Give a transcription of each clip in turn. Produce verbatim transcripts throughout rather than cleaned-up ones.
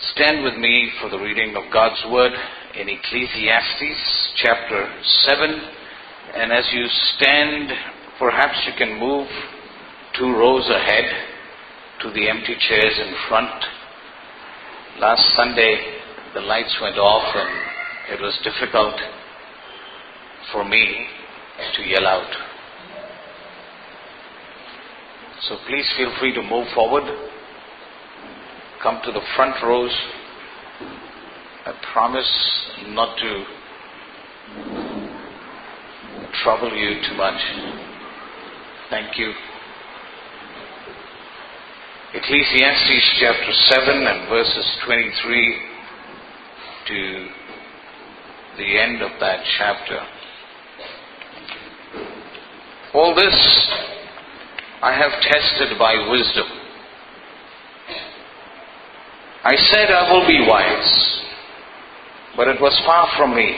Stand with me for the reading of God's Word in Ecclesiastes chapter seven. And as you stand, perhaps you can move two rows ahead to the empty chairs in front. Last Sunday, the lights went off and it was difficult for me to yell out. So please feel free to move forward. Come to the front rows. I promise not to trouble you too much. Thank you. Ecclesiastes chapter seven and verses twenty-three to the end of that chapter. All this I have tested by wisdom. I said I will be wise, but it was far from me.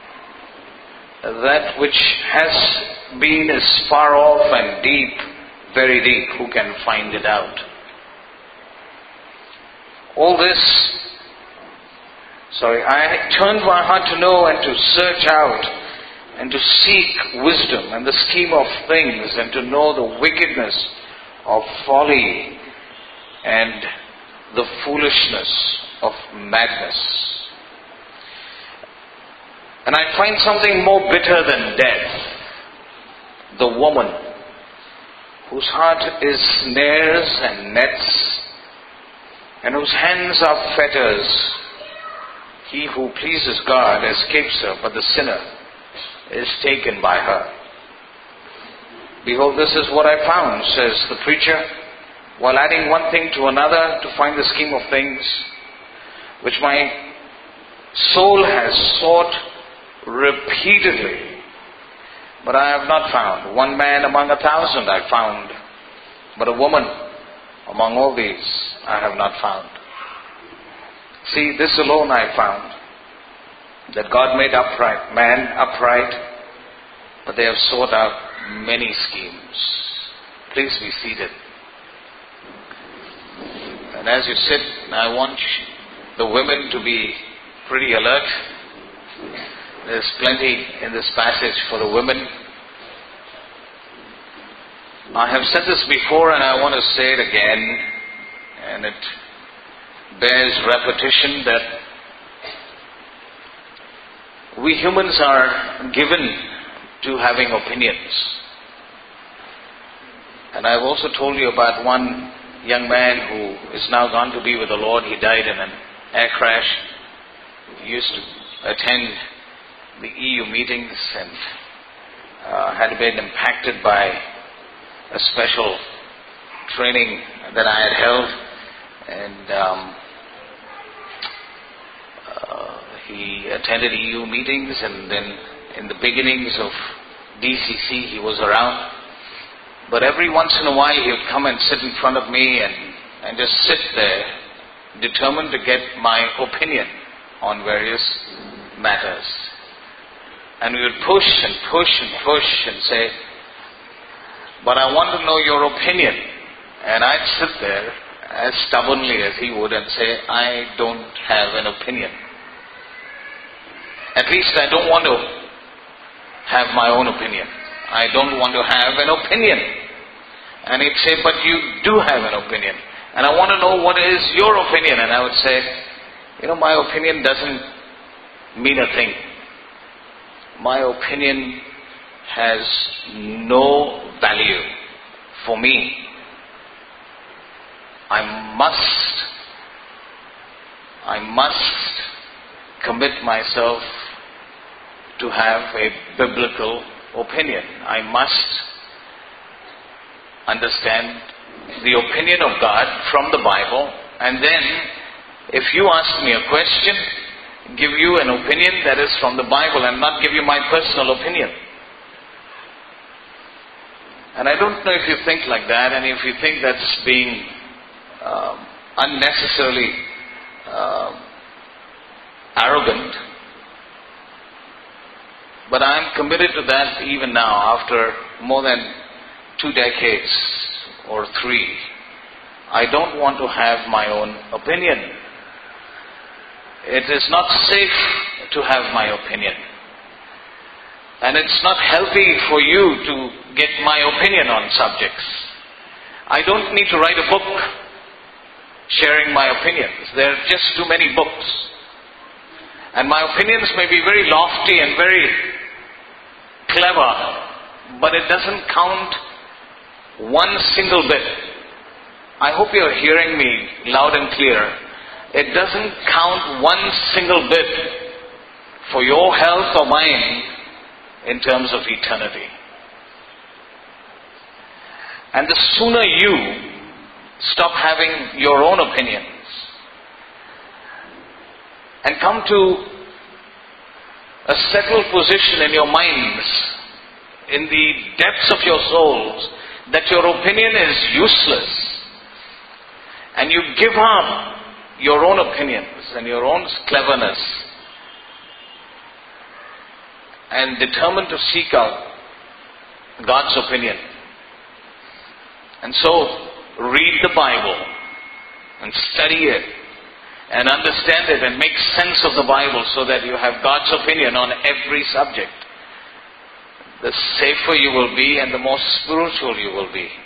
That which has been is far off and deep, very deep. Who can find it out? All this, sorry, I turned my heart to know and to search out and to seek wisdom and the scheme of things and to know the wickedness of folly and the foolishness of madness. And I find something more bitter than death. The woman whose heart is snares and nets and whose hands are fetters. He who pleases God escapes her, but the sinner is taken by her. Behold, this is what I found, says the preacher, while adding one thing to another to find the scheme of things, which my soul has sought repeatedly, but I have not found. One man among a thousand I found, but a woman among all these I have not found. See, this alone I found, that God made upright, man upright, but they have sought out many schemes. Please be seated. And as you sit, I want the women to be pretty alert. There's plenty in this passage for the women. I have said this before and I want to say it again, and it bears repetition, that we humans are given to having opinions. And I've also told you about one young man who is now gone to be with the Lord. He died in an air crash. He used to attend the E U meetings and uh, had been impacted by a special training that I had held. And um, uh, he attended E U meetings, and then in the beginnings of D C C he was around. But every once in a while he would come and sit in front of me and, and just sit there, determined to get my opinion on various matters. And we would push and push and push and say, but I want to know your opinion. And I'd sit there as stubbornly as he would and say, I don't have an opinion. At least I don't want to have my own opinion. I don't want to have an opinion. And he'd say, but you do have an opinion. And I want to know what is your opinion. And I would say, you know, my opinion doesn't mean a thing. My opinion has no value for me. I must, I must commit myself to have a biblical opinion. I must understand the opinion of God from the Bible, and then if you ask me a question, give you an opinion that is from the Bible and not give you my personal opinion. And I don't know if you think like that, and if you think that's being um, unnecessarily uh, arrogant. But I'm committed to that even now, after more than two decades or three. I don't want to have my own opinion. It is not safe to have my opinion. And it's not healthy for you to get my opinion on subjects. I don't need to write a book sharing my opinions. There are just too many books. And my opinions may be very lofty and very clever, but it doesn't count one single bit. I hope you're hearing me loud and clear. It doesn't count one single bit for your health or mine in terms of eternity. And the sooner you stop having your own opinions and come to a settled position in your minds, in the depths of your souls, that your opinion is useless, and you give up your own opinions and your own cleverness and determine to seek out God's opinion. And so, read the Bible and study it and understand it and make sense of the Bible so that you have God's opinion on every subject. The safer you will be and the more spiritual you will be.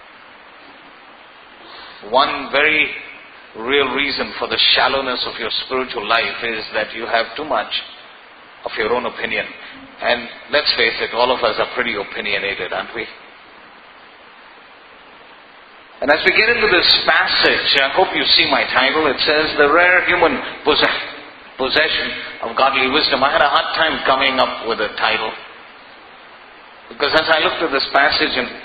One very real reason for the shallowness of your spiritual life is that you have too much of your own opinion. And let's face it, all of us are pretty opinionated, aren't we? And as we get into this passage, I hope you see my title. It says, The Rare Human Possession of Godly Wisdom. I had a hard time coming up with a title, because as I looked at this passage and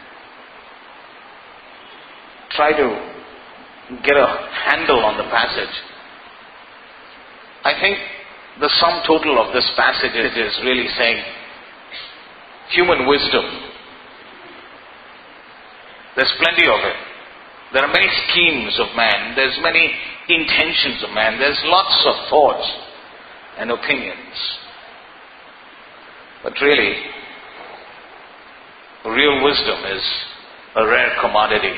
tried to get a handle on the passage, I think the sum total of this passage is really saying human wisdom. There's plenty of it. There are many schemes of man. There's many intentions of man. There's lots of thoughts and opinions. But really, real wisdom is a rare commodity.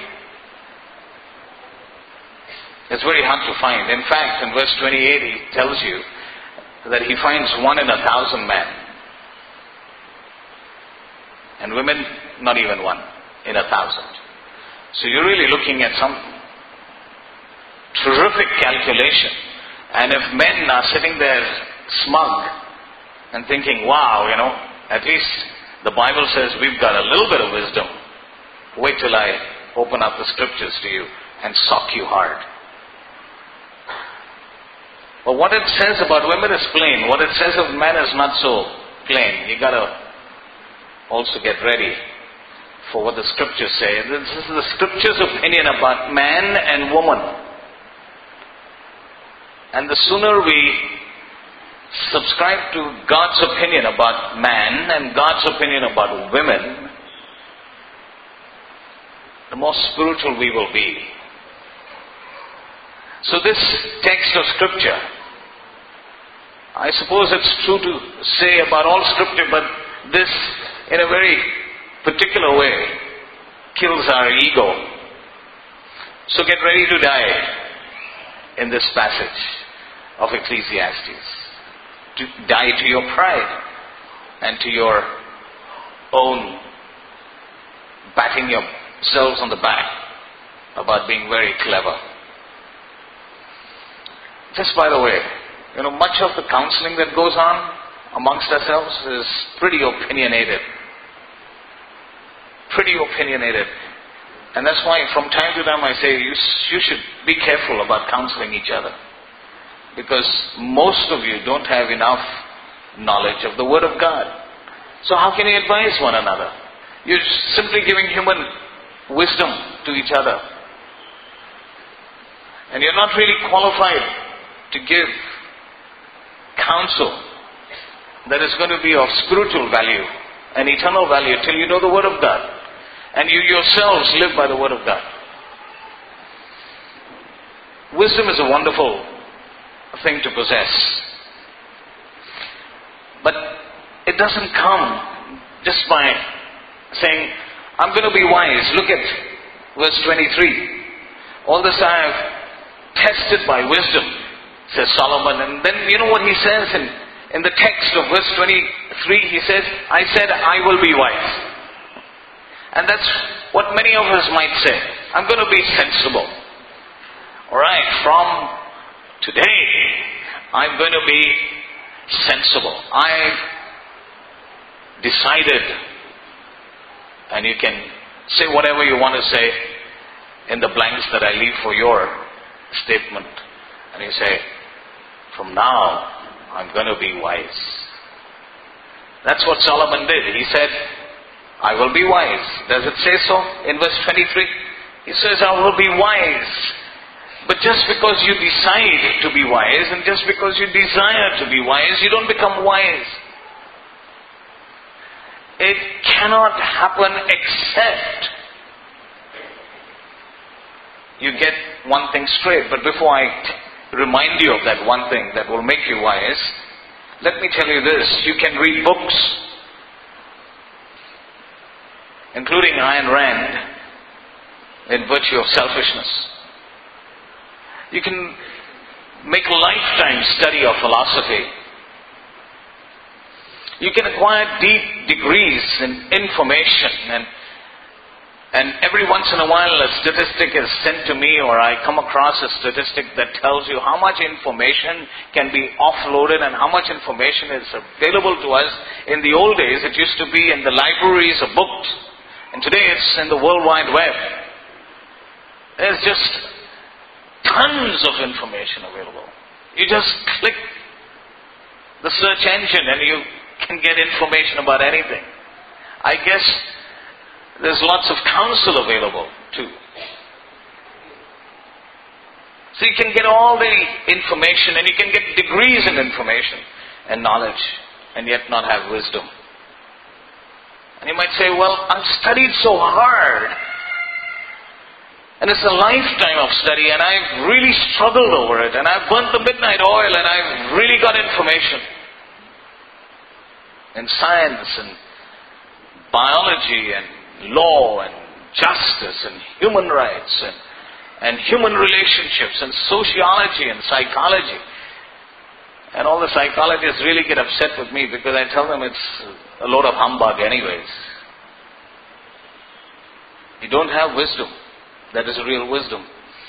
It's very hard to find. In fact, in verse twenty-eight, he tells you that he finds one in a thousand men. And women, not even one in a thousand. So you're really looking at some terrific calculation. And if men are sitting there smug and thinking, wow, you know, at least the Bible says we've got a little bit of wisdom. Wait till I open up the scriptures to you and sock you hard. But what it says about women is plain. What it says of men is not so plain. You gotta also get ready for what the scriptures say. This is the scripture's opinion about man and woman. And the sooner we subscribe to God's opinion about man and God's opinion about women, the more spiritual we will be. So this text of scripture, I suppose it's true to say about all scripture, but this, in a very particular way, kills our ego. So get ready to die in this passage of Ecclesiastes. To die to your pride and to your own patting yourselves on the back about being very clever. Just by the way, you know, much of the counseling that goes on amongst ourselves is pretty opinionated. Pretty opinionated. And that's why from time to time I say you, you should be careful about counseling each other. Because most of you don't have enough knowledge of the Word of God. So how can you advise one another? You're simply giving human wisdom to each other. And you're not really qualified to give counsel that is going to be of spiritual value and eternal value till you know the Word of God. And you yourselves live by the Word of God. Wisdom is a wonderful thing to possess. But it doesn't come just by saying, I'm going to be wise. Look at verse twenty-three. All this I have tested by wisdom. says Solomon. And then you know what he says in, in the text of verse twenty-three, he says, I said I will be wise. And that's what many of us might say. I'm going to be sensible. Alright, from today, I'm going to be sensible. I've decided, and you can say whatever you want to say in the blanks that I leave for your statement. And you say, from now, I'm going to be wise. That's what Solomon did. He said, I will be wise. Does it say so in verse twenty-three? He says, I will be wise. But just because you decide to be wise and just because you desire to be wise, you don't become wise. It cannot happen except you get one thing straight. But before I t- remind you of that one thing that will make you wise, let me tell you this. You can read books, including Ayn Rand, in virtue of selfishness. You can make a lifetime study of philosophy. You can acquire deep degrees in information, and and every once in a while a statistic is sent to me, or I come across a statistic that tells you how much information can be offloaded and how much information is available to us. In the old days, it used to be in the libraries of books, and today it's in the World Wide Web. There's just tons of information available. You just click the search engine and you can get information about anything. I guess there's lots of counsel available too. So you can get all the information and you can get degrees in information and knowledge and yet not have wisdom. And you might say, well, I've studied so hard. And it's a lifetime of study and I've really struggled over it and I've burnt the midnight oil and I've really got information in science and biology and law and justice and human rights and, and human relationships and sociology and psychology. And all the psychologists really get upset with me because I tell them it's a load of humbug anyways. You don't have wisdom. That is real wisdom.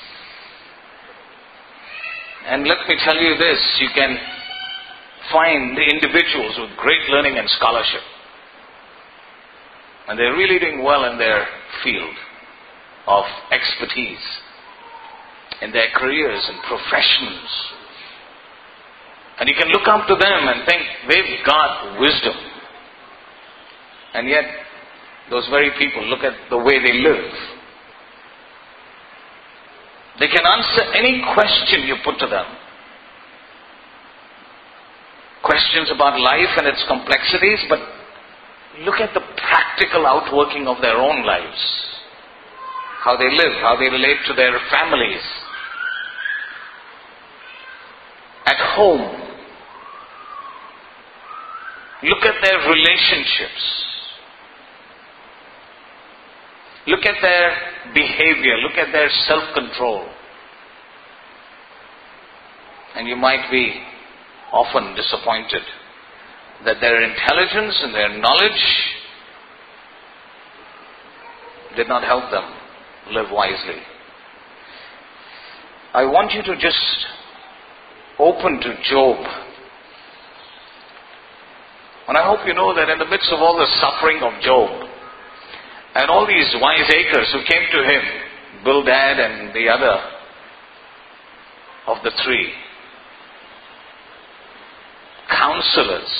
And let me tell you this, you can find individuals with great learning and scholarship. And they're really doing well in their field of expertise, in their careers and professions. And you can look up to them and think they've got wisdom. And yet, those very people, look at the way they live. They can answer any question you put to them. Questions about life and its complexities, but look at the practical outworking of their own lives. How they live, how they relate to their families. At home. Look at their relationships. Look at their behavior. Look at their self-control. And you might be often disappointed that their intelligence and their knowledge did not help them live wisely. I want you to just open to Job. And I hope you know that in the midst of all the suffering of Job, and all these wiseacres who came to him, Bildad and the other of the three, counselors,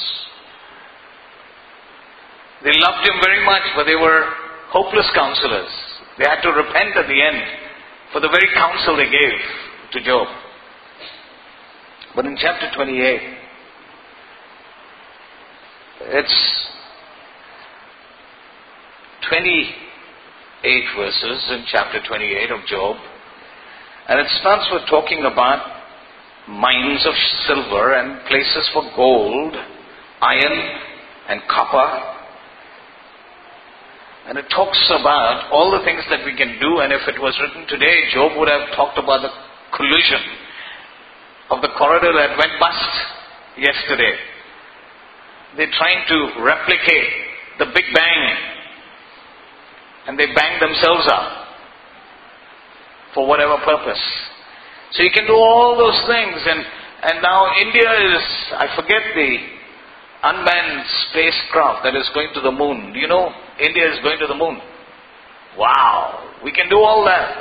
they loved him very much, but they were hopeless counselors. They had to repent at the end for the very counsel they gave to Job. But in chapter twenty-eight, it's twenty-eight verses in chapter twenty-eight of Job, and it starts with talking about mines of silver and places for gold, iron and copper. And it talks about all the things that we can do, and if it was written today, Job would have talked about the collision of the corridor that went bust yesterday. They're trying to replicate the Big Bang, and they bang themselves up for whatever purpose. So you can do all those things, and, and now India is, I forget the unmanned spacecraft that is going to the moon. Do you know India is going to the moon? Wow, we can do all that.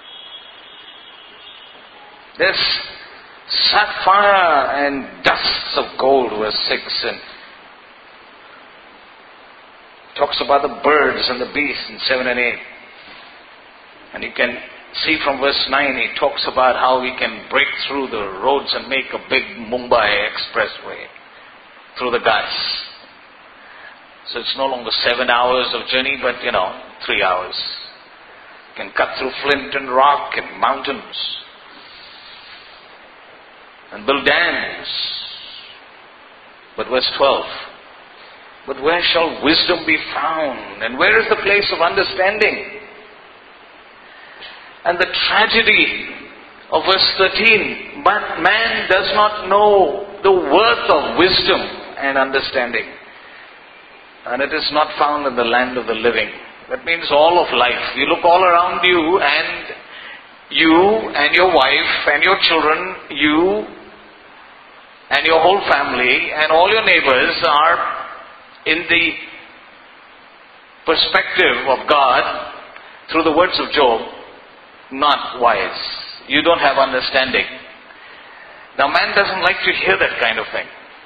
There's sapphire and dusts of gold, verse six, and talks about the birds and the beasts in seven and eight. And you can see from verse nine, he talks about how we can break through the roads and make a big Mumbai expressway through the Ghats. So it's no longer seven hours of journey, but you know, three hours. You can cut through flint and rock and mountains and build dams. But verse twelve, but where shall wisdom be found? And where is the place of understanding? And the tragedy of verse thirteen, but man does not know the worth of wisdom and understanding, and it is not found in the land of the living. That means all of life. You look all around you, and you and your wife and your children, you and your whole family and all your neighbors are, in the perspective of God, through the words of Job, not wise. You don't have understanding. Now man doesn't like to hear that kind of thing.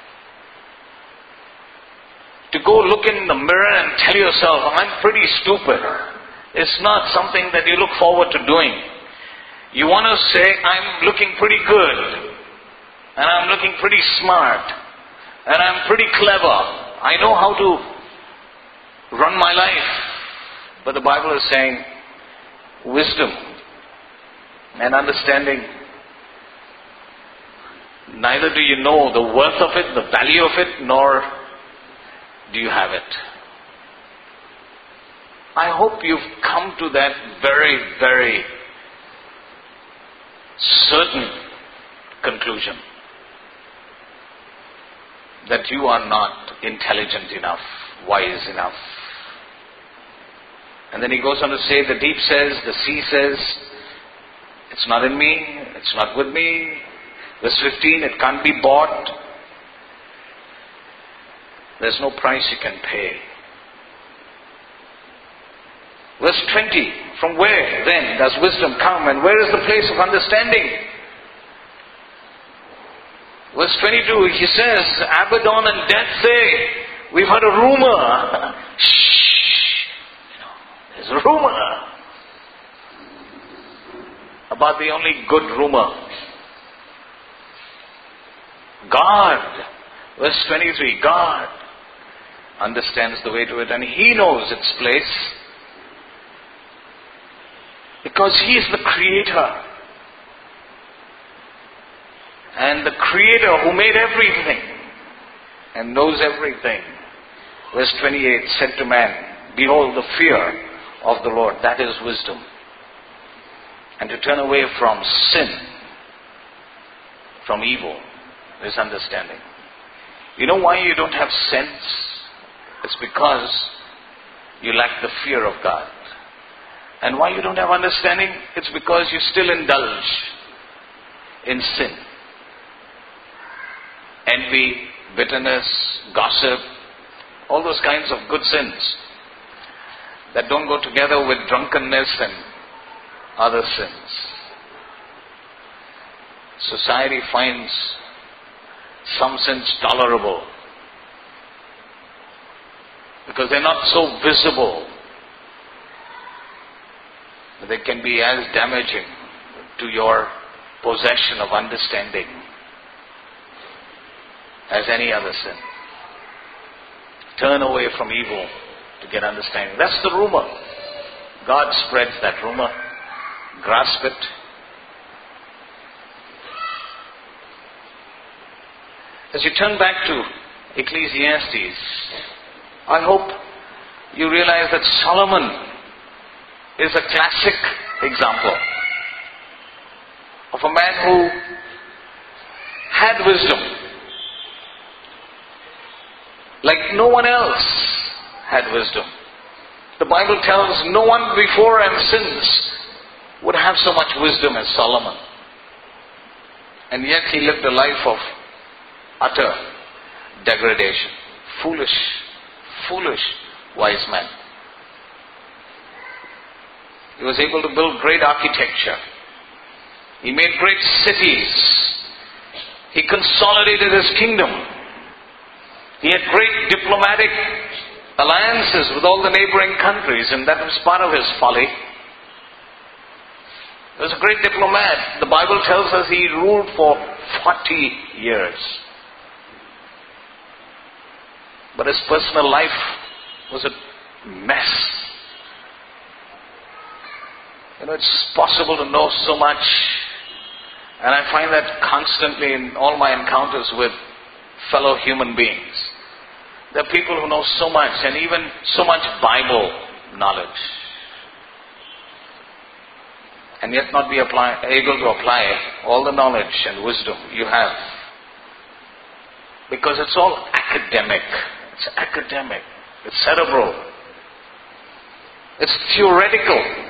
To go look in the mirror and tell yourself, I'm pretty stupid, it's not something that you look forward to doing. You want to say, I'm looking pretty good, and I'm looking pretty smart, and I'm pretty clever. I know how to run my life. But the Bible is saying, wisdom and understanding, neither do you know the worth of it, the value of it, nor do you have it. I hope you've come to that very, very certain conclusion that you are not intelligent enough, wise enough. And then he goes on to say, the deep says, the sea says, it's not in me, it's not with me. Verse fifteen, it can't be bought. There's no price you can pay. Verse twenty, from where then does wisdom come, and where is the place of understanding? Verse twenty-two, he says, Abaddon and death say, we've heard a rumor. Shh. There's a rumor about the only good rumor. God, verse twenty-three, God understands the way to it, and He knows its place because He is the Creator. And the Creator who made everything and knows everything. Verse twenty-eight said to man, behold, the fear of the Lord, that is wisdom. And to turn away from sin, from evil, is understanding. You know why you don't have sense? It's because you lack the fear of God. And why you don't have understanding? It's because you still indulge in sin. Envy, bitterness, gossip, all those kinds of good sins that don't go together with drunkenness and other sins. Society finds some sins tolerable because they're not so visible, but they can be as damaging to your possession of understanding as any other sin. Turn away from evil to get understanding. That's the rumor. God spreads that rumor. Grasp it. As you turn back to Ecclesiastes, I hope you realize that Solomon is a classic example of a man who had wisdom. Like no one else had wisdom. The Bible tells no one before and since would have so much wisdom as Solomon. And yet he lived a life of utter degradation. Foolish, foolish wise man. He was able to build great architecture. He made great cities. He consolidated his kingdom. He had great diplomatic alliances with all the neighboring countries, and that was part of his folly. He was a great diplomat. The Bible tells us he ruled for forty years. But his personal life was a mess. You know, it's possible to know so much, and I find that constantly in all my encounters with fellow human beings. There are people who know so much, and even so much Bible knowledge, and yet not be apply, able to apply all the knowledge and wisdom you have. Because it's all academic. It's academic. It's cerebral. It's theoretical.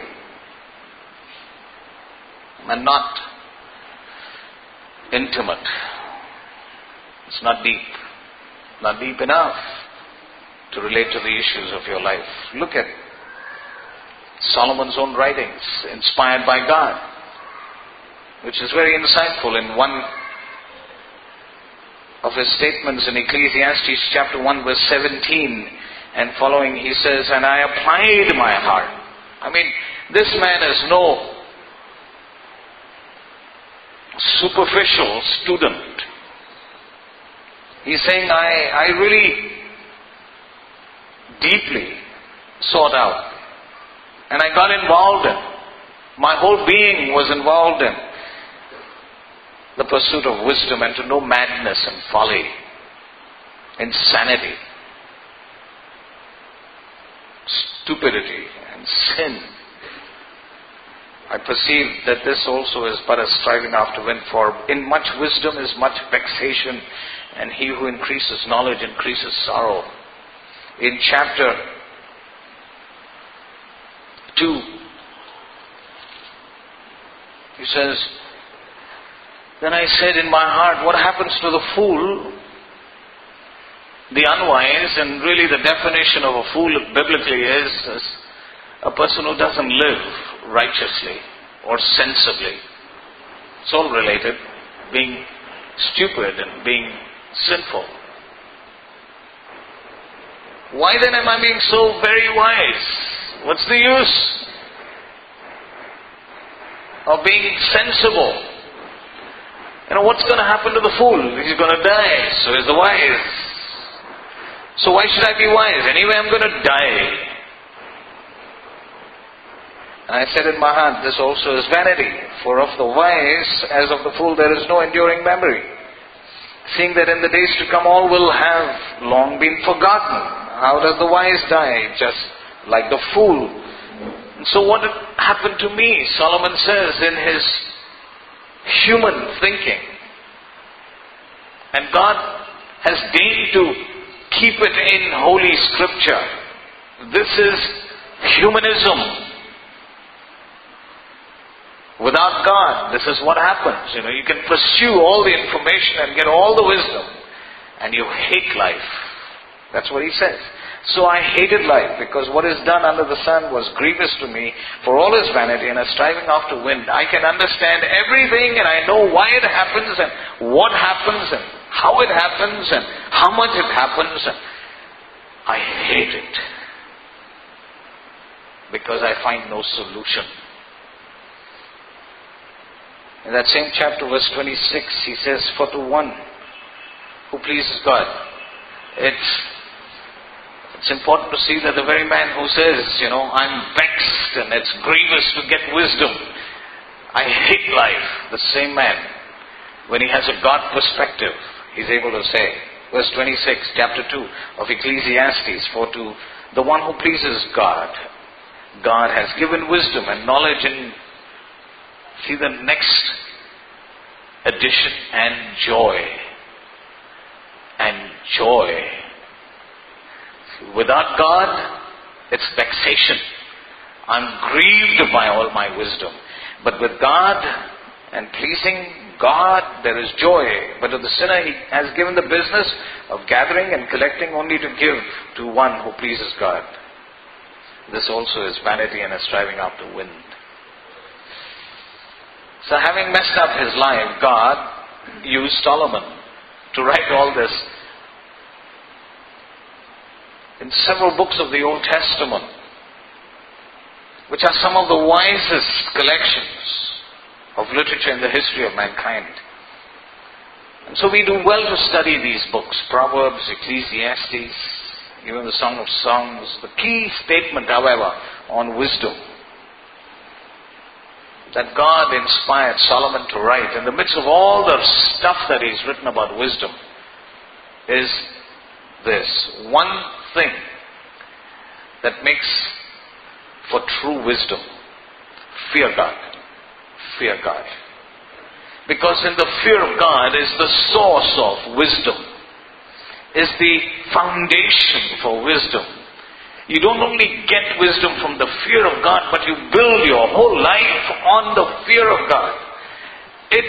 And not intimate. It's not deep. Not deep enough to relate to the issues of your life. Look at Solomon's own writings, inspired by God, which is very insightful. In one of his statements in Ecclesiastes chapter one verse seventeen and following, he says, "And I applied my heart." I mean, this man is no superficial student. He's saying, I, I really deeply sought out, and I got involved in, my whole being was involved in the pursuit of wisdom, and to know madness and folly, insanity, stupidity and sin. I perceive that this also is but a striving after wind, for in much wisdom is much vexation, and he who increases knowledge increases sorrow. In chapter two, he says, "Then I said in my heart, what happens to the fool, the unwise?" And really the definition of a fool biblically is, is a person who doesn't live righteously or sensibly. It's all related. Being stupid and being sinful. Why then am I being so very wise? What's the use of being sensible? You know, what's going to happen to the fool? He's going to die. So is the wise. So why should I be wise? Anyway, I'm going to die. And I said in my heart, this also is vanity. For of the wise, as of the fool, there is no enduring memory. Seeing that in the days to come all will have long been forgotten. How does the wise die? Just like the fool. And so what happened to me? Solomon says in his human thinking. And God has deigned to keep it in Holy Scripture. This is humanism. Without God, this is what happens. You know, you can pursue all the information and get all the wisdom, and you hate life. That's what he says. So I hated life, because what is done under the sun was grievous to me, for all is vanity and a striving after wind. I can understand everything, and I know why it happens, and what happens, and how it happens, and how much it happens, and I hate it, because I find no solution. In that same chapter, verse twenty-six, he says, "For to one who pleases God," it's it's important to see that the very man who says, you know, I'm vexed and it's grievous to get wisdom, I hate life, the same man, when he has a God perspective, he's able to say, verse twenty-six, chapter two of Ecclesiastes, "For to the one who pleases God, God has given wisdom and knowledge." And see the next addition and joy. And joy. Without God, it's vexation. I'm grieved by all my wisdom. But with God and pleasing God, there is joy. But to the sinner, he has given the business of gathering and collecting only to give to one who pleases God. This also is vanity and a striving after wind. So having messed up his life, God used Solomon to write all this in several books of the Old Testament, which are some of the wisest collections of literature in the history of mankind. And so we do well to study these books, Proverbs, Ecclesiastes, even the Song of Songs. The key statement, however, on wisdom that God inspired Solomon to write in the midst of all the stuff that he's written about wisdom is this. One thing that makes for true wisdom: fear God. Fear God. Because in the fear of God is the source of wisdom, is the foundation for wisdom. You don't only get wisdom from the fear of God, but you build your whole life on the fear of God. It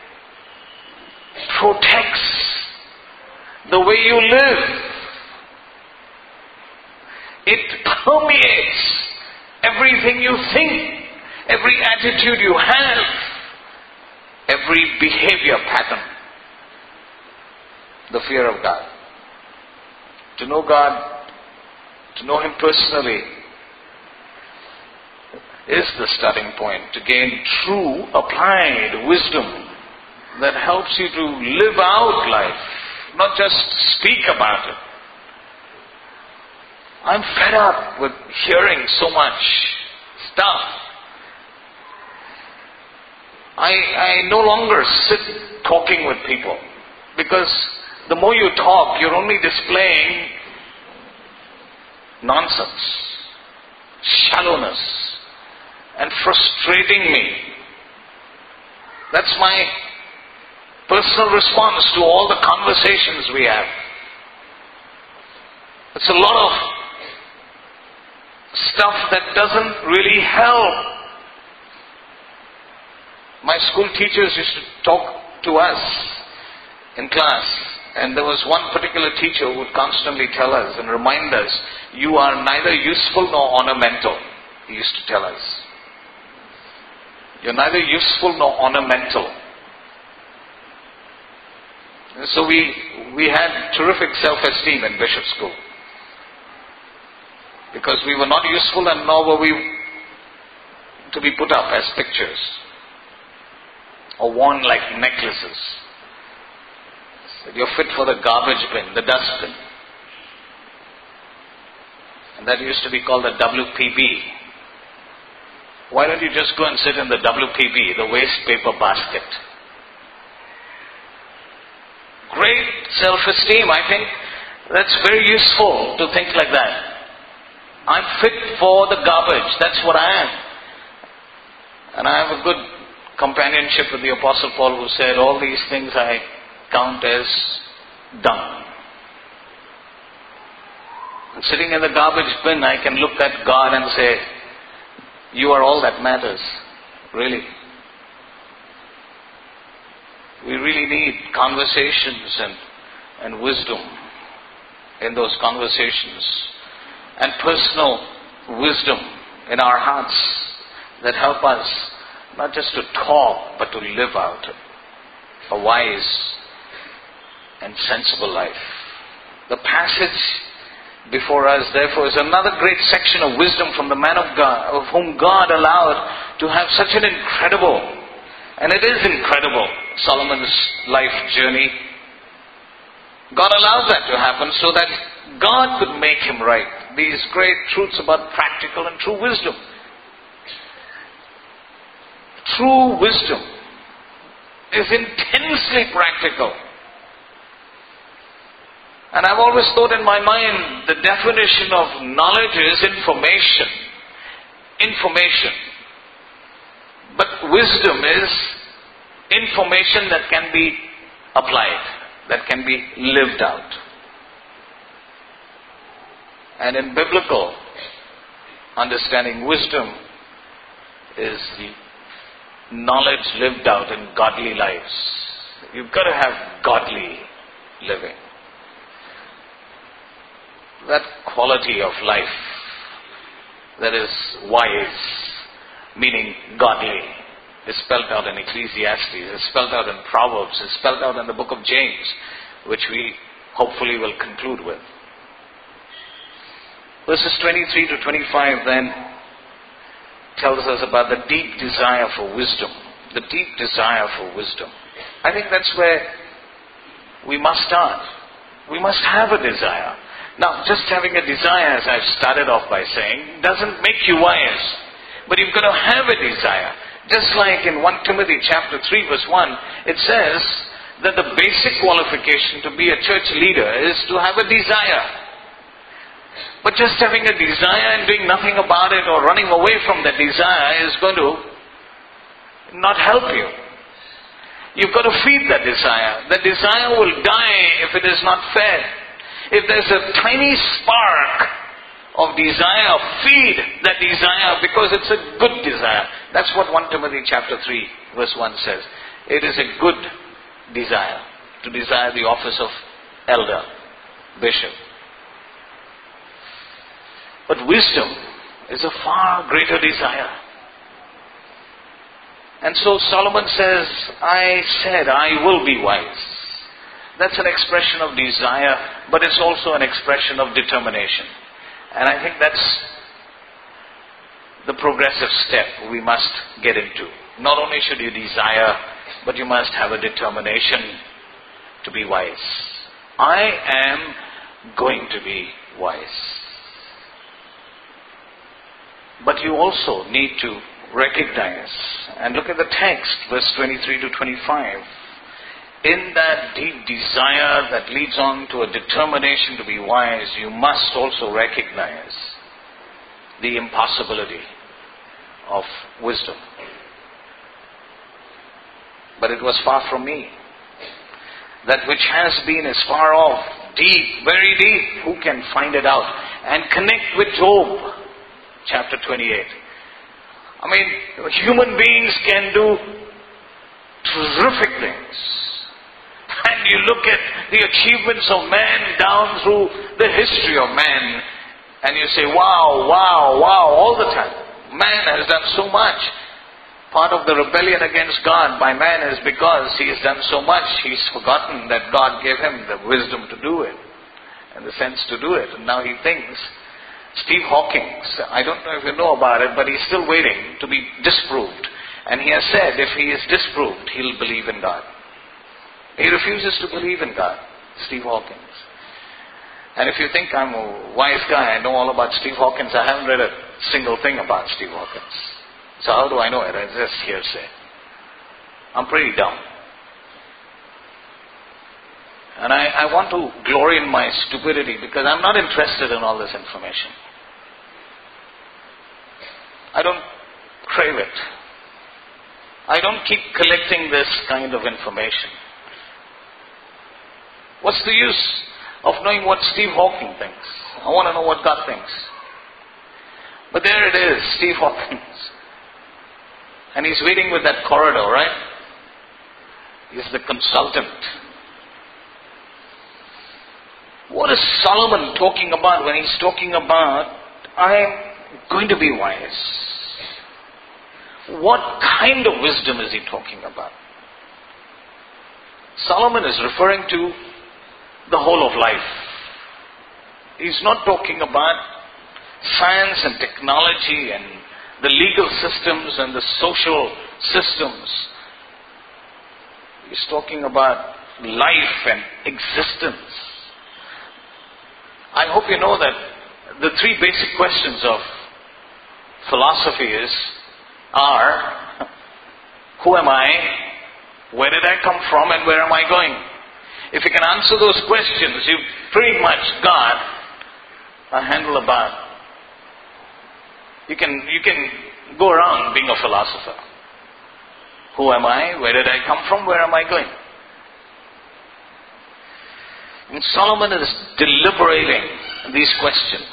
protects the way you live. It permeates everything you think, every attitude you have, every behavior pattern. The fear of God. To know God, to know Him personally, is the starting point to gain true, applied wisdom that helps you to live out life, not just speak about it. I'm fed up with hearing so much stuff. I, I no longer sit talking with people, because the more you talk, you're only displaying nonsense, shallowness, and frustrating me. That's my personal response to all the conversations we have. It's a lot of stuff that doesn't really help. My school teachers used to talk to us in class, and there was one particular teacher who would constantly tell us and remind us, you are neither useful nor ornamental. He used to tell us. You're neither useful nor ornamental. And so we we had terrific self-esteem in Bishop School, because we were not useful and nor were we to be put up as pictures or worn like necklaces. You're fit for the garbage bin, the dustbin. And that used to be called the W P B. Why don't you just go and sit in the W P B, the waste paper basket? Great self-esteem. I think that's very useful to think like that. I'm fit for the garbage. That's what I am. And I have a good companionship with the Apostle Paul, who said, all these things I count as dung. And sitting in the garbage bin, I can look at God and say, you are all that matters. Really. We really need conversations and, and wisdom in those conversations, and personal wisdom in our hearts that help us not just to talk, but to live out a wise and sensible life. The passage before us, therefore, is another great section of wisdom from the man of God, of whom God allowed to have such an incredible, and it is incredible, Solomon's life journey. God allowed that to happen so that God could make him right. These great truths about practical and true wisdom. True wisdom is intensely practical. And I've always thought in my mind, the definition of knowledge is information. Information. But wisdom is information that can be applied, that can be lived out. And in biblical understanding, wisdom is the knowledge lived out in godly lives. You've got to have godly living. That quality of life that is wise, meaning godly, is spelled out in Ecclesiastes, is spelled out in Proverbs, is spelled out in the book of James, which we hopefully will conclude with. Verses twenty-three to twenty-five then tells us about the deep desire for wisdom. The deep desire for wisdom. I think that's where we must start. We must have a desire. Now, just having a desire, as I've started off by saying, doesn't make you wise. But you've got to have a desire. Just like in First Timothy chapter three verse one, it says that the basic qualification to be a church leader is to have a desire. But just having a desire and doing nothing about it or running away from that desire is going to not help you. You've got to feed that desire. That desire will die if it is not fed. If there's a tiny spark of desire, feed that desire because it's a good desire. That's what First Timothy chapter three verse one says. It is a good desire to desire the office of elder, bishop. But wisdom is a far greater desire. And so Solomon says, I said I will be wise. That's an expression of desire, but it's also an expression of determination. And I think that's the progressive step we must get into. Not only should you desire, but you must have a determination to be wise. I am going to be wise. But you also need to recognize, and look at the text, verse twenty-three to twenty-five. In that deep desire that leads on to a determination to be wise, you must also recognize the impossibility of wisdom. But it was far from me. That which has been is far off, deep, very deep. Who can find it out? And connect with Job, chapter twenty-eight. I mean, human beings can do terrific things. And you look at the achievements of man down through the history of man, and you say, wow, wow, wow, all the time. Man has done so much. Part of the rebellion against God by man is because he has done so much. He's forgotten that God gave him the wisdom to do it, and the sense to do it. And now he thinks. Steve Hawking, I don't know if you know about it, but he's still waiting to be disproved. And he has said if he is disproved, he'll believe in God. He refuses to believe in God, Steve Hawkins. And if you think I'm a wise guy, I know all about Steve Hawkins, I haven't read a single thing about Steve Hawkins. So how do I know it? It's just hearsay. I'm pretty dumb. And I, I want to glory in my stupidity because I'm not interested in all this information. I don't crave it. I don't keep collecting this kind of information. What's the use of knowing what Steve Hawking thinks? I want to know what God thinks. But there it is, Steve Hawkins. And he's waiting with that corridor, right? He's the consultant. What is Solomon talking about when he's talking about, I'm going to be wise? What kind of wisdom is he talking about? Solomon is referring to the whole of life. He's not talking about science and technology and the legal systems and the social systems. He's talking about life and existence. I hope you know that the three basic questions of philosophy is, are, who am I, where did I come from, and where am I going? If you can answer those questions, you've pretty much got a handle about. You can, you can go around being a philosopher. Who am I? Where did I come from? Where am I going? And Solomon is deliberating these questions.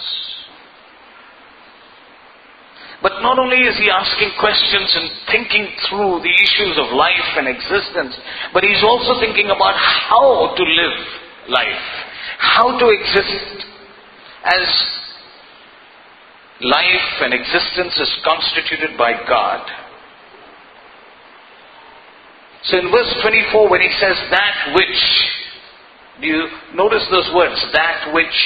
But not only is he asking questions and thinking through the issues of life and existence, but he's also thinking about how to live life, how to exist as life and existence is constituted by God. So in verse twenty-four, when he says that which, do you notice those words? That which.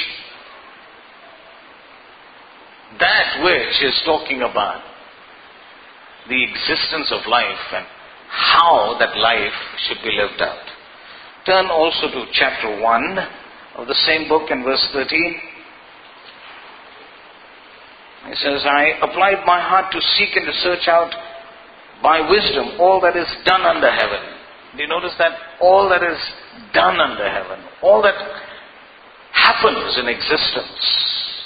That which is talking about the existence of life and how that life should be lived out. Turn also to chapter one of the same book and verse thirteen. It says, I applied my heart to seek and to search out by wisdom all that is done under heaven. Do you notice that? All that is done under heaven. All that happens in existence.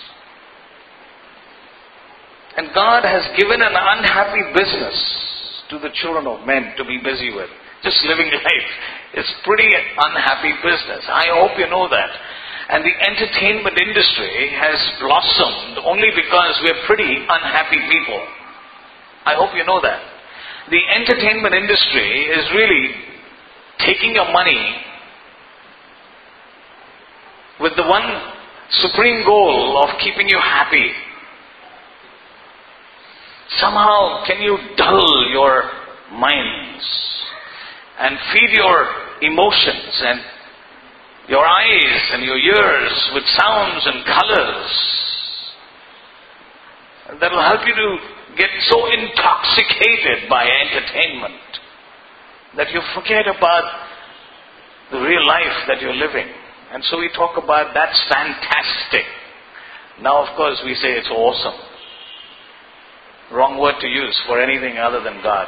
And God has given an unhappy business to the children of men to be busy with. Just living life. It's pretty unhappy business. I hope you know that. And the entertainment industry has blossomed only because we're pretty unhappy people. I hope you know that. The entertainment industry is really taking your money with the one supreme goal of keeping you happy. Somehow can you dull your minds and feed your emotions and your eyes and your ears with sounds and colors that will help you to get so intoxicated by entertainment that you forget about the real life that you're living. And so we talk about that's fantastic. Now of course we say it's awesome. Wrong word to use for anything other than God.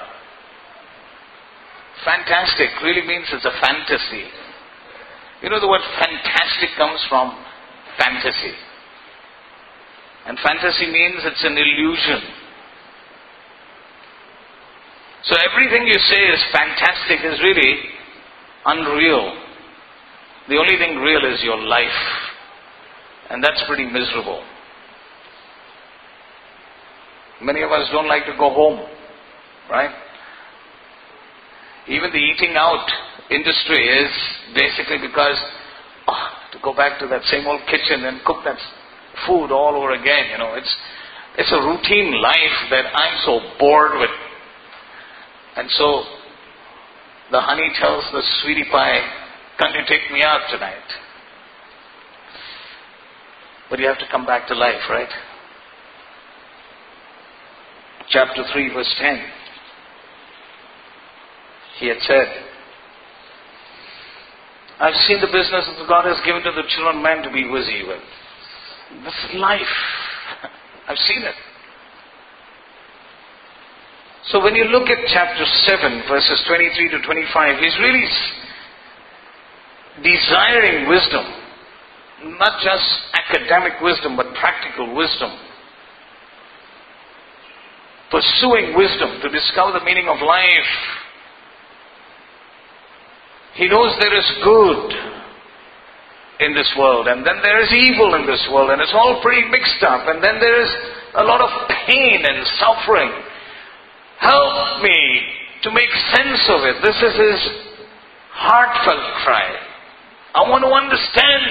Fantastic really means it's a fantasy. You know the word fantastic comes from fantasy. And fantasy means it's an illusion. So everything you say is fantastic is really unreal. The only thing real is your life. And that's pretty miserable. Many of us don't like to go home, right? Even the eating out industry is basically because oh, to go back to that same old kitchen and cook that food all over again, you know, it's it's a routine life that I'm so bored with. And so the honey tells the sweetie pie, can't you take me out tonight? But you have to come back to life, right? Chapter three, verse ten. He had said, I've seen the business that God has given to the children of man to be busy with. This is life. I've seen it. So when you look at chapter seven, verses twenty-three to twenty-five, he's really desiring wisdom. Not just academic wisdom, but practical wisdom. Pursuing wisdom to discover the meaning of life. He knows there is good in this world, and then there is evil in this world, and it's all pretty mixed up, and then there is a lot of pain and suffering. Help me to make sense of it. This is his heartfelt cry. I want to understand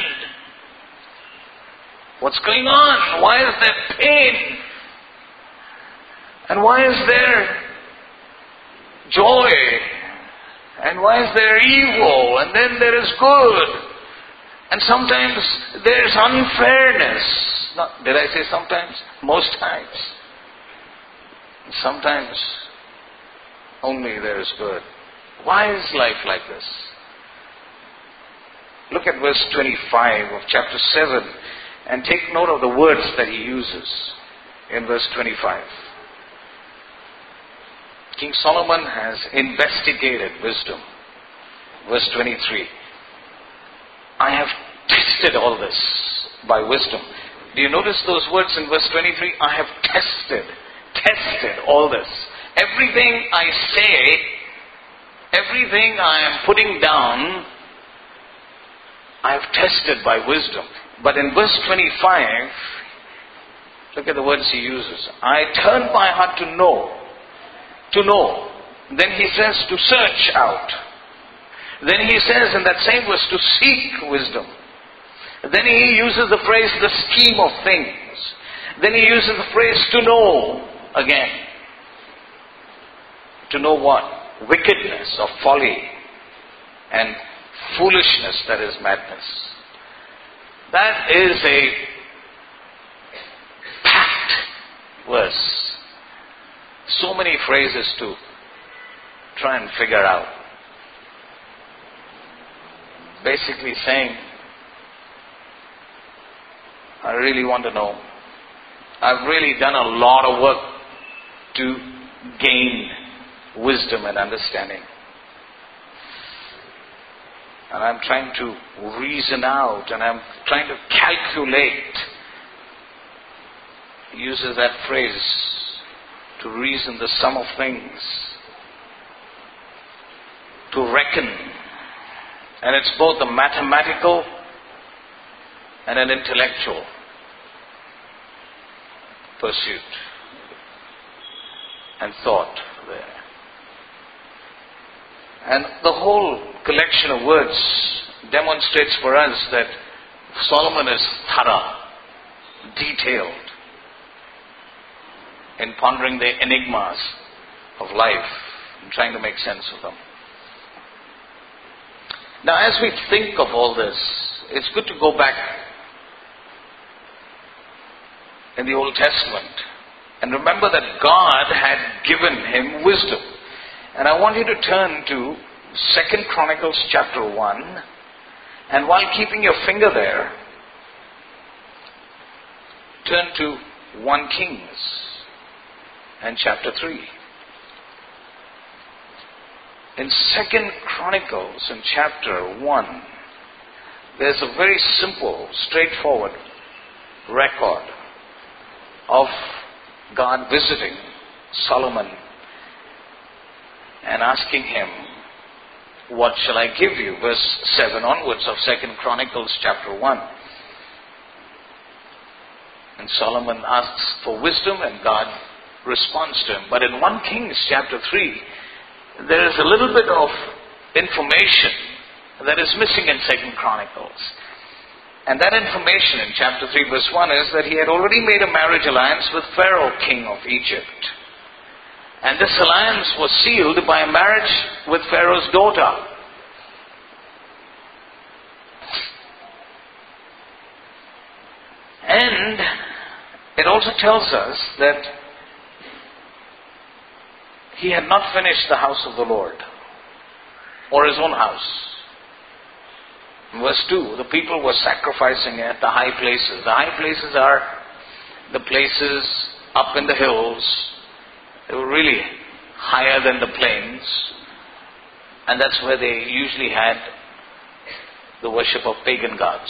what's going on. Why is there pain? And why is there joy? And why is there evil? And then there is good. And sometimes there is unfairness. Not, did I say sometimes? Most times. And sometimes only there is good. Why is life like this? Look at verse twenty-five of chapter seven and take note of the words that he uses in verse twenty-five. King Solomon has investigated wisdom. Verse twenty-three. I have tested all this by wisdom. Do you notice those words in verse twenty-three? I have tested, tested all this. Everything I say everything I am putting down, I have tested by wisdom. But in verse twenty-five, look at the words he uses. I turned my heart to know. To know. Then he says to search out. Then he says in that same verse to seek wisdom. Then he uses the phrase the scheme of things. Then he uses the phrase to know again. To know what? Wickedness or folly and foolishness, that is madness. That is a packed verse. So many phrases to try and figure out. Basically saying, I really want to know. I've really done a lot of work to gain wisdom and understanding. And I'm trying to reason out and I'm trying to calculate. He uses that phrase, to reason the sum of things, to reckon. And it's both a mathematical and an intellectual pursuit and thought there. And the whole collection of words demonstrates for us that Solomon is thorough, detailed in pondering the enigmas of life and trying to make sense of them. Now, as we think of all this, it's good to go back in the Old Testament and remember that God had given him wisdom. And I want you to turn to Second Chronicles chapter one, and while keeping your finger there, turn to First Kings and chapter three. In Second Chronicles in chapter one, there's a very simple, straightforward record of God visiting Solomon and asking him, what shall I give you? Verse seven onwards of Second Chronicles chapter one. And Solomon asks for wisdom and God responds to him. But in First Kings chapter three, there is a little bit of information that is missing in Second Chronicles. And that information in chapter three verse one is that he had already made a marriage alliance with Pharaoh, king of Egypt. And this alliance was sealed by a marriage with Pharaoh's daughter. And it also tells us that he had not finished the house of the Lord or his own house. In verse two, the people were sacrificing at the high places. The high places are the places up in the hills. They were really higher than the plains. And that's where they usually had the worship of pagan gods.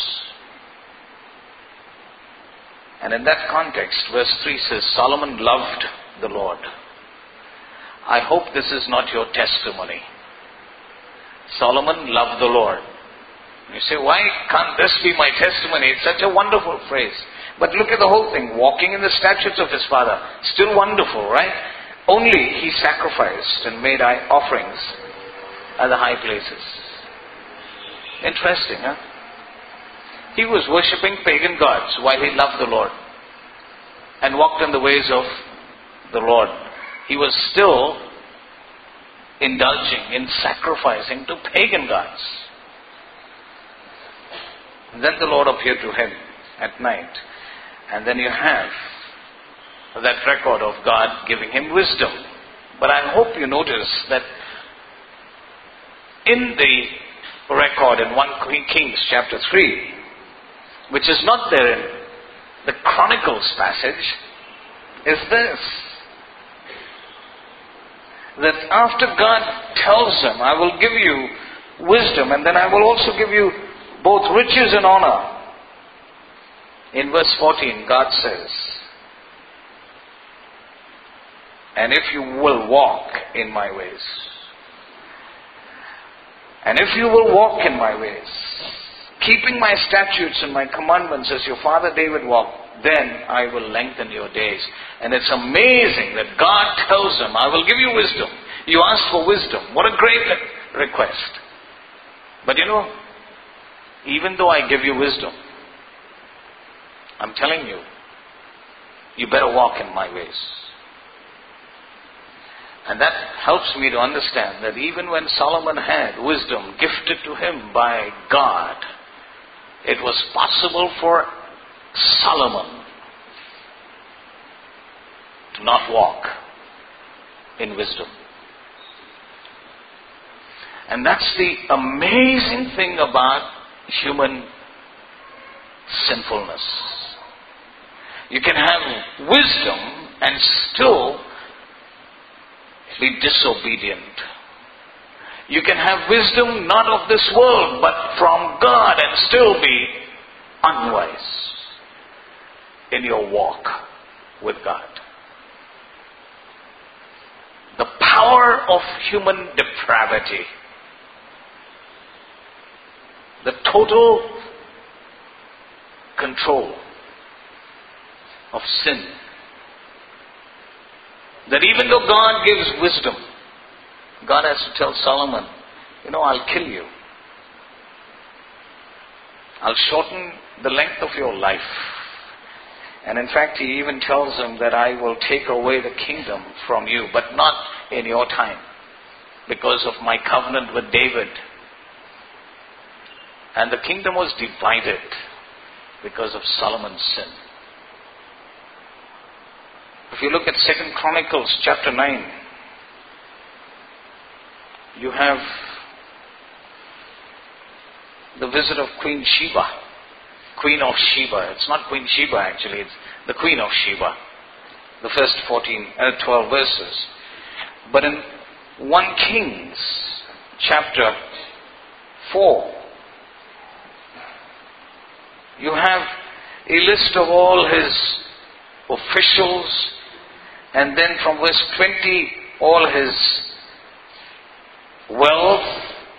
And in that context, verse three says, Solomon loved the Lord. I hope this is not your testimony. Solomon loved the Lord. You say, why can't this be my testimony? It's such a wonderful phrase. But look at the whole thing. Walking in the statutes of his father. Still wonderful, right? Only he sacrificed and made offerings at the high places. Interesting, huh? He was worshipping pagan gods while he loved the Lord and walked in the ways of the Lord. He was still indulging in sacrificing to pagan gods. And then the Lord appeared to him at night. And then you have that record of God giving him wisdom. But I hope you notice that in the record in First Kings chapter three, which is not there in the Chronicles passage, is this. That after God tells him, I will give you wisdom and then I will also give you both riches and honor. In verse fourteen, God says, and if you will walk in my ways. And if you will walk in my ways, keeping my statutes and my commandments as your father David walked, then I will lengthen your days. And it's amazing that God tells him, I will give you wisdom. You ask for wisdom. What a great request. But you know, even though I give you wisdom, I'm telling you, you better walk in my ways. And that helps me to understand that even when Solomon had wisdom gifted to him by God, it was possible for Solomon to not walk in wisdom. And that's the amazing thing about human sinfulness. You can have wisdom and still be disobedient. You can have wisdom not of this world but from God and still be unwise in your walk with God. The power of human depravity, the total control of sin, that even though God gives wisdom, God has to tell Solomon, you know, I'll kill you. I'll shorten the length of your life. And in fact, he even tells him that I will take away the kingdom from you, but not in your time, because of my covenant with David. And the kingdom was divided because of Solomon's sin. If you look at Second Chronicles chapter nine, you have the visit of Queen Sheba. Queen of Sheba. It's not Queen Sheba actually, it's the Queen of Sheba. The first fourteen, uh, twelve verses. But in First Kings chapter four, you have a list of all his officials, and then from verse twenty, all his wealth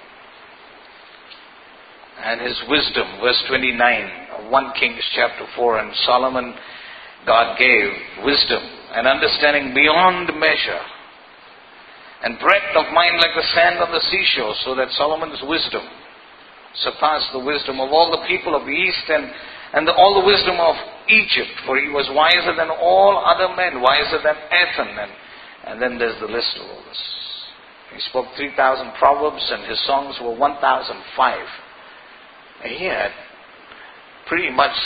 and his wisdom. Verse twenty-nine of First Kings chapter four, and Solomon, God gave wisdom and understanding beyond measure, and breadth of mind like the sand on the seashore, so that Solomon's wisdom surpassed the wisdom of all the people of the east and, and the, all the wisdom of Egypt, for he was wiser than all other men, wiser than Ethan. And, and then there's the list of all this. He spoke three thousand proverbs, and his songs were one thousand five. And he had pretty much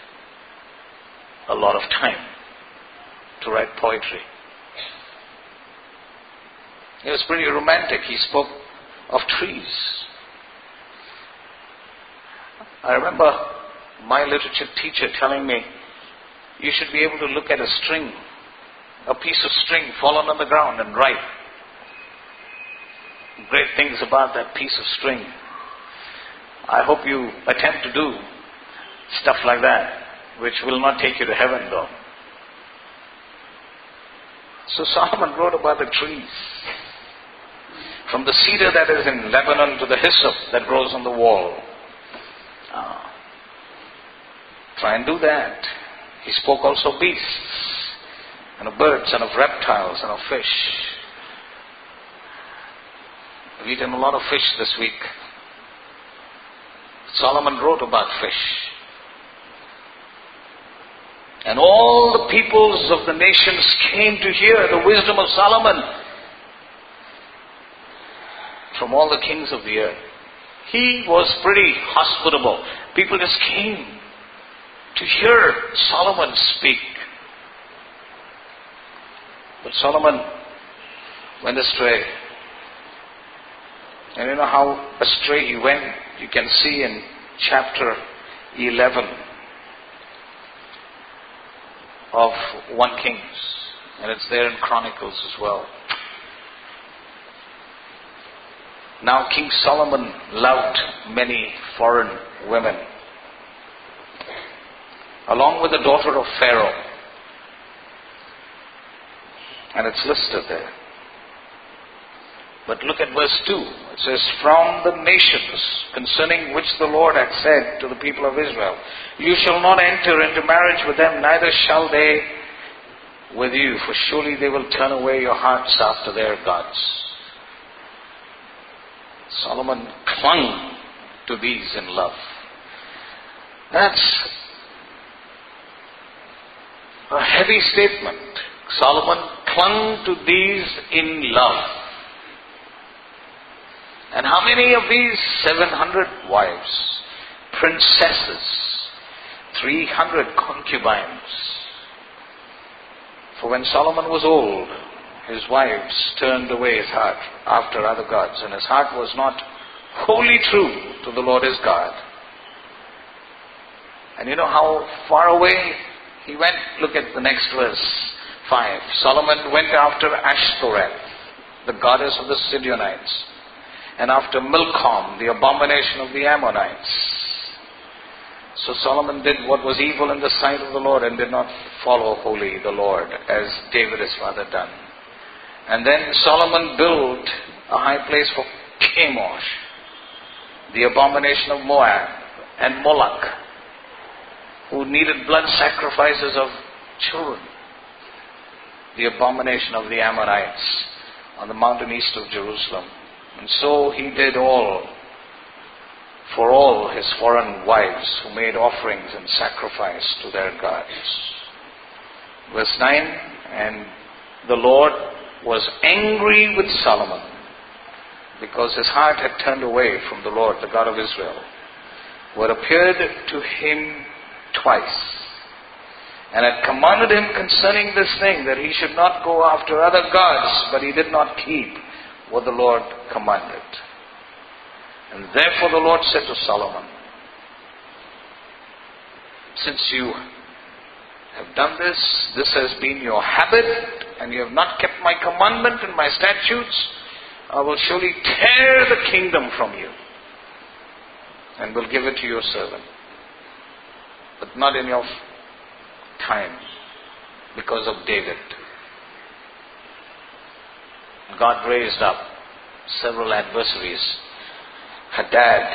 a lot of time to write poetry. He was pretty romantic. He spoke of trees. I remember my literature teacher telling me, you should be able to look at a string, a piece of string fallen on the ground, and write great things about that piece of string. I hope you attempt to do stuff like that, which will not take you to heaven though. So Solomon wrote about the trees. From the cedar that is in Lebanon to the hyssop that grows on the wall. Uh, try and do that. He spoke also of beasts, and of birds, and of reptiles, and of fish. We've eaten a lot of fish this week. Solomon wrote about fish. And all the peoples of the nations came to hear the wisdom of Solomon from all the kings of the earth. He was pretty hospitable. People just came to hear Solomon speak. But Solomon went astray. And you know how astray he went? You can see in chapter eleven of First Kings. And it's there in Chronicles as well. Now King Solomon loved many foreign women, along with the daughter of Pharaoh. And it's listed there. But look at verse two. It says, from the nations concerning which the Lord had said to the people of Israel, you shall not enter into marriage with them, neither shall they with you, for surely they will turn away your hearts after their gods. Solomon clung to these in love. That's a heavy statement. Solomon clung to these in love. And how many of these? seven hundred wives, princesses, three hundred concubines. For when Solomon was old, his wives turned away his heart after other gods, and his heart was not wholly true to the Lord his God. And you know how far away he went? Look at the next verse, five. Solomon went after Ashtoreth, the goddess of the Sidonites, and after Milcom, the abomination of the Ammonites. So Solomon did what was evil in the sight of the Lord and did not follow wholly the Lord, as David his father done. And then Solomon built a high place for Chemosh, the abomination of Moab, and Moloch, who needed blood sacrifices of children, the abomination of the Ammonites on the mountain east of Jerusalem. And so he did all for all his foreign wives who made offerings and sacrifice to their gods. Verse nine, and the Lord was angry with Solomon because his heart had turned away from the Lord, the God of Israel, who had appeared to him twice and had commanded him concerning this thing, that he should not go after other gods, but he did not keep what the Lord commanded. And therefore the Lord said to Solomon, since you have done this, this has been your habit, and you have not kept my commandment and my statutes, I will surely tear the kingdom from you and will give it to your servant. But not in your time, because of David. God raised up several adversaries. Hadad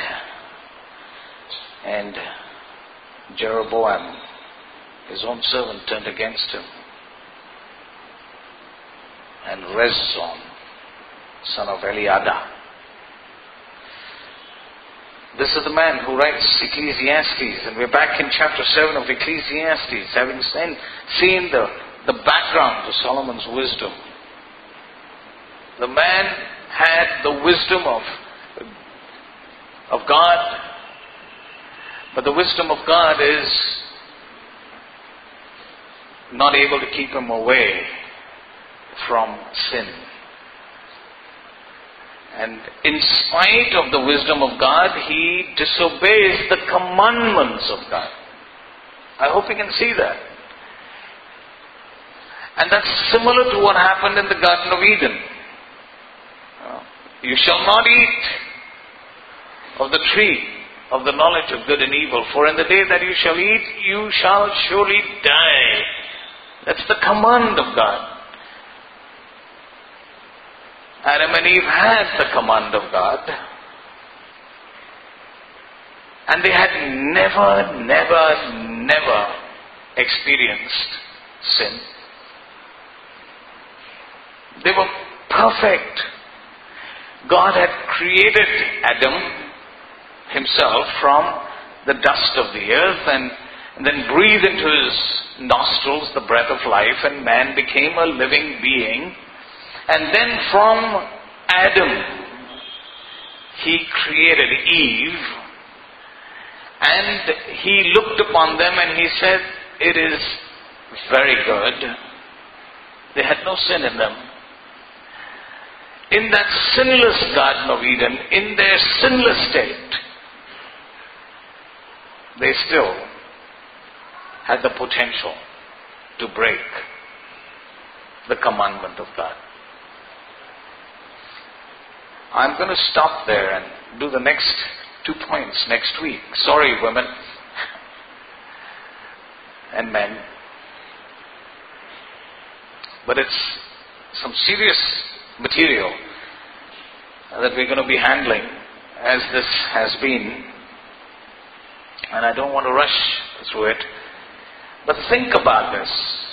and Jeroboam, his own servant, turned against him. And Rezon, son of Eliada. This is the man who writes Ecclesiastes, and we're back in chapter seven of Ecclesiastes, having seen, seen the, the background to Solomon's wisdom. The man had the wisdom of, of God, but the wisdom of God is not able to keep him away from sin. And in spite of the wisdom of God, he disobeys the commandments of God. I hope you can see that. And that's similar to what happened in the Garden of Eden. You shall not eat of the tree of the knowledge of good and evil, for in the day that you shall eat, you shall surely die. That's the command of God. Adam and Eve had the command of God, and they had never, never, never experienced sin. They were perfect. God had created Adam himself from the dust of the earth and, and then breathed into his nostrils the breath of life, and man became a living being. And then from Adam he created Eve, and he looked upon them and he said, it is very good. They had no sin in them. In that sinless Garden of Eden, in their sinless state, they still had the potential to break the commandment of God. I'm going to stop there and do the next two points next week. Sorry, women and men. But it's some serious material. that we're going to be handling as this has been. And I don't want to rush through it. But think about this.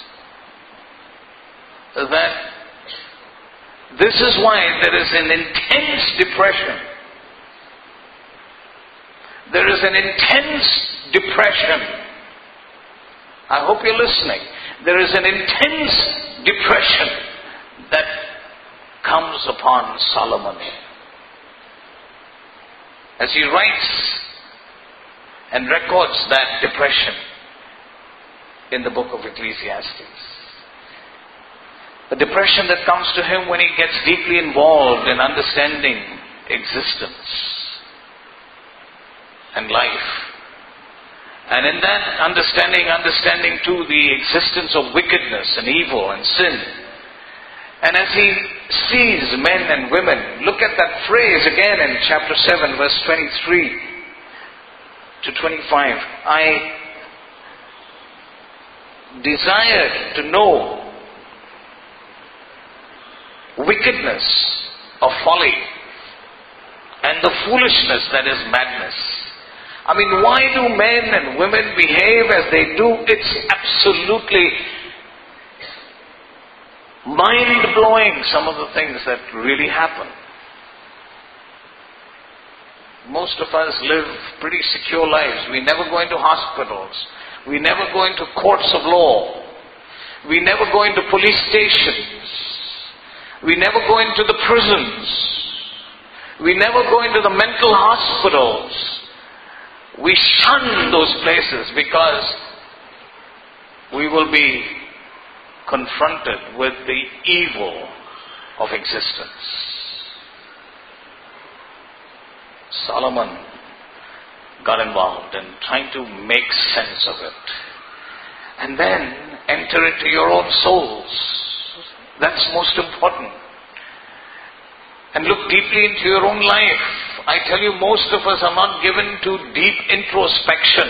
That this is why there is an intense depression. There is an intense depression. I hope you're listening. There is an intense depression that comes upon Solomon. As he writes and records that depression in the book of Ecclesiastes. A depression that comes to him when he gets deeply involved in understanding existence and life. And in that understanding, understanding too the existence of wickedness and evil and sin. And as he sees men and women, look at that phrase again in chapter seven, verse twenty-three to twenty-five. I desired to know wickedness of folly and the foolishness that is madness. I mean, why do men and women behave as they do? It's absolutely mind-blowing, some of the things that really happen. Most of us live pretty secure lives. We never go into hospitals. We never go into courts of law. We never go into police stations. We never go into the prisons. We never go into the mental hospitals. We shun those places because we will be confronted with the evil of existence. Solomon got involved in trying to make sense of it. And then enter into your own souls. That's most important. And look deeply into your own life. I tell you, most of us are not given to deep introspection.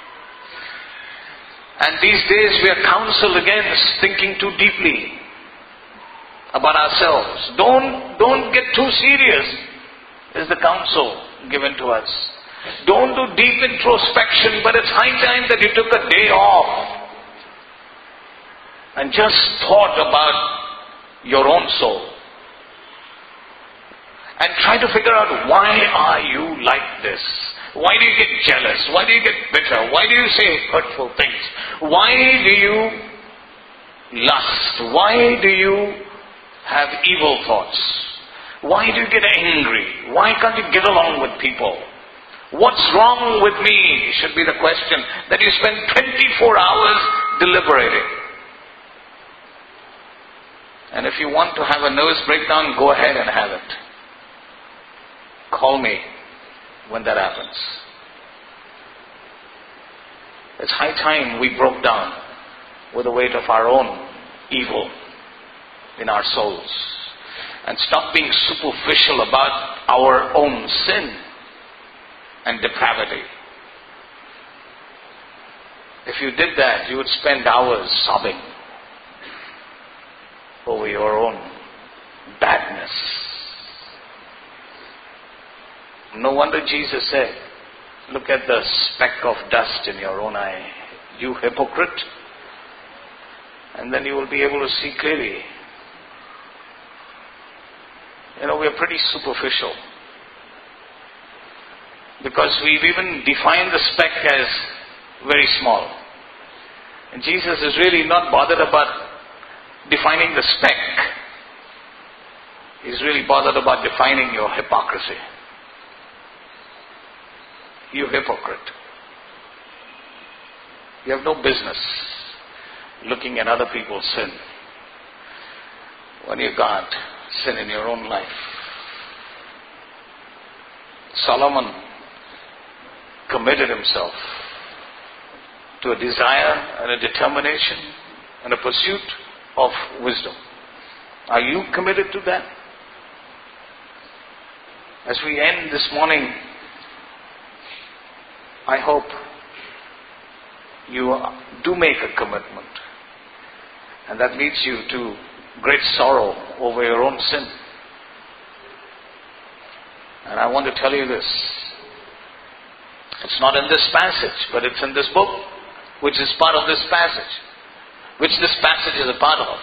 And these days we are counseled against thinking too deeply about ourselves. Don't, don't get too serious, is the counsel given to us. Don't do deep introspection, but it's high time that you took a day off and just thought about your own soul. And try to figure out, why are you like this? Why do you get jealous? Why do you get bitter? Why do you say hurtful things? Why do you lust? Why do you have evil thoughts? Why do you get angry? Why can't you get along with people? What's wrong with me should be the question that you spend twenty-four hours deliberating. And if you want to have a nervous breakdown, go ahead and have it. Call me when that happens. It's high time we broke down with the weight of our own evil in our souls and stop being superficial about our own sin and depravity. If you did that, you would spend hours sobbing over your own badness. No wonder Jesus said, look at the speck of dust in your own eye, you hypocrite. And then you will be able to see clearly. You know, we're pretty superficial. Because we've even defined the speck as very small. And Jesus is really not bothered about defining the speck. He's really bothered about defining your hypocrisy. You hypocrite. You have no business looking at other people's sin when you got sin in your own life. Solomon committed himself to a desire and a determination and a pursuit of wisdom. Are you committed to that? As we end this morning, I hope you do make a commitment, and that leads you to great sorrow over your own sin. And I want to tell you this. It's not in this passage, but it's in this book, which is part of this passage, which this passage is a part of.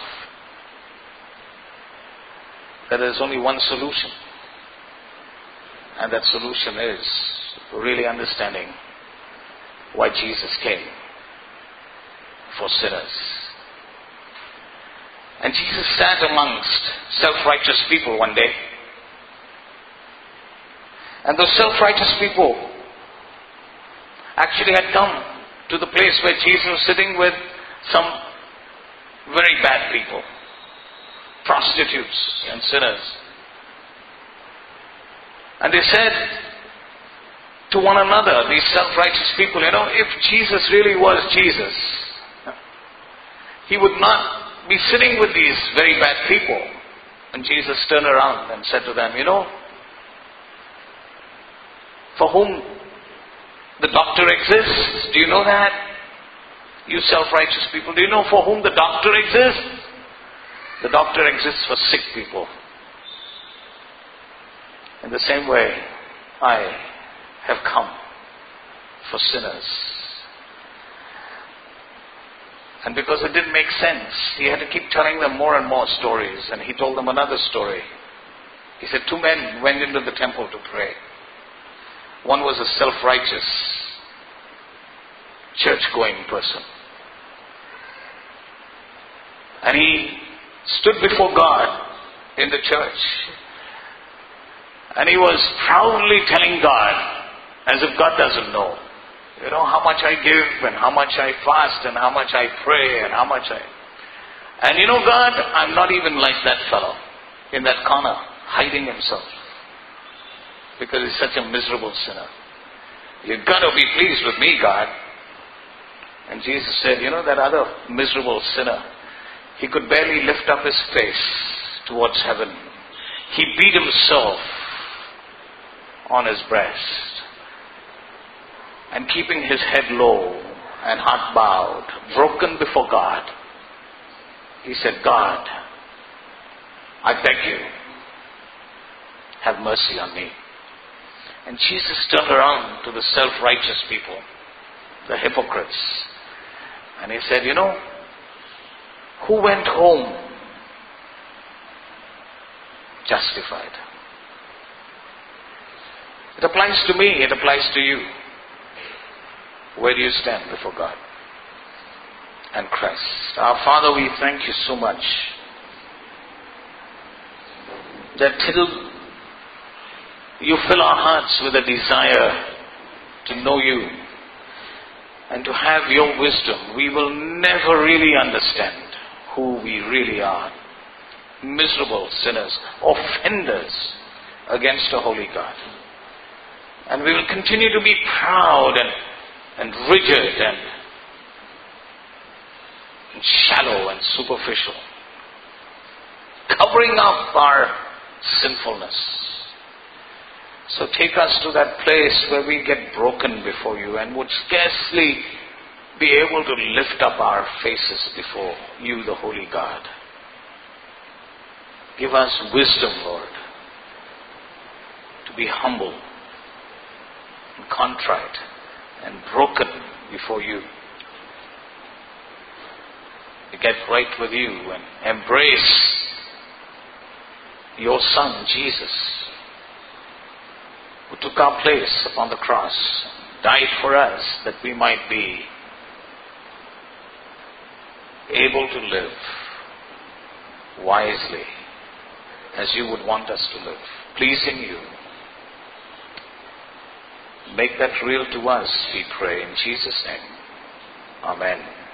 That there is only one solution. And that solution is really understanding why Jesus came for sinners. And Jesus sat amongst self-righteous people one day. And those self-righteous people actually had come to the place where Jesus was sitting with some very bad people, prostitutes and sinners. And they said to one another, these self-righteous people, you know, if Jesus really was Jesus, he would not be sitting with these very bad people. And Jesus turned around and said to them, you know, for whom the doctor exists, do you know that? You self-righteous people, do you know for whom the doctor exists? The doctor exists for sick people. In the same way, I have come for sinners. And because it didn't make sense, he had to keep telling them more and more stories. And he told them another story. He said two men went into the temple to pray. One was a self-righteous, church-going person. And he stood before God in the church. And he was proudly telling God, as if God doesn't know, you know, how much I give and how much I fast and how much I pray and how much I... And you know, God, I'm not even like that fellow in that corner, hiding himself. Because he's such a miserable sinner. You've got to be pleased with me, God. And Jesus said, you know, that other miserable sinner, he could barely lift up his face towards heaven. He beat himself on his breast. And keeping his head low and heart bowed, broken before God, he said, God, I beg you, have mercy on me. And Jesus turned around to the self-righteous people, the hypocrites, and he said, you know, who went home justified? It applies to me, it applies to you. Where do you stand before God and Christ? Our Father, we thank you so much that till you fill our hearts with a desire to know you and to have your wisdom, we will never really understand who we really are. Miserable sinners, offenders against a holy God. And we will continue to be proud and, and rigid and, and shallow and superficial, covering up our sinfulness. So take us to that place where we get broken before you and would scarcely be able to lift up our faces before you, the Holy God. Give us wisdom, Lord, to be humble and contrite and broken before you. To get right with you and embrace your Son, Jesus, who took our place upon the cross, died for us that we might be able to live wisely as you would want us to live, pleasing you. Make that real to us, we pray in Jesus' name. Amen.